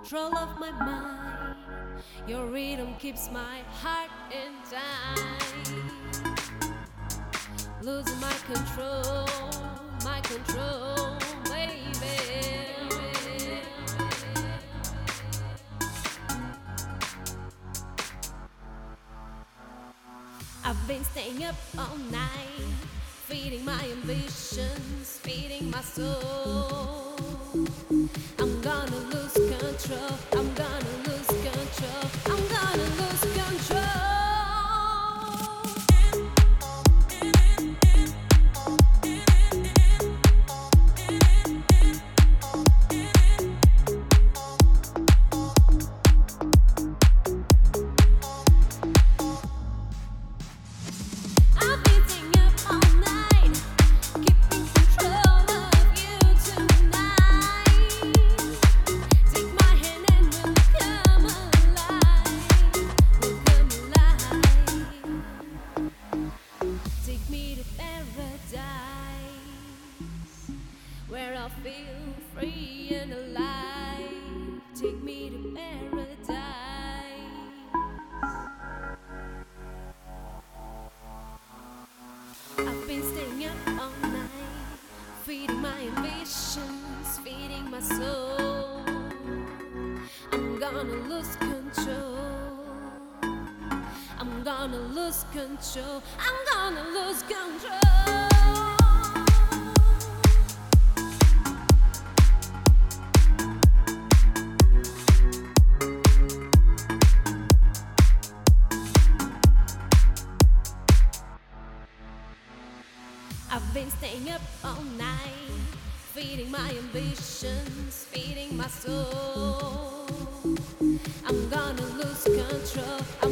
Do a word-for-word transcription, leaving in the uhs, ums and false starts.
control of my mind. Your rhythm keeps my heart in time. Losing my control, my control, baby. I've been staying up all night, feeding my ambitions, feeding my soul. I'm gonna lose control, I'm gonna lose control, I'm gonna lose control. I've been staying up all night, keeping control of you tonight. Take my hand and we'll come alive, we'll come alive. Take me to paradise, where I'll feel free and alive. Take me to paradise. I've been staying up all night, feeding my ambitions, feeding my soul. I'm gonna lose control, I'm gonna lose control, I'm gonna lose control. I've been staying up all night, feeding my ambitions, feeding my soul. I'm gonna lose control.